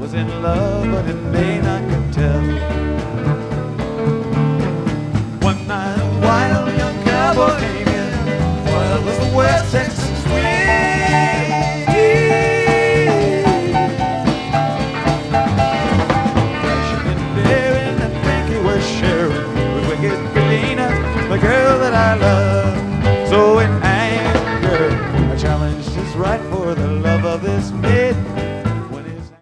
was in love, but in vain I could tell. One night a wild young cowboy came in, wild was the West Texas wind. Crashing and daring and thinking we're sharing with wicked Felina, the girl that I love.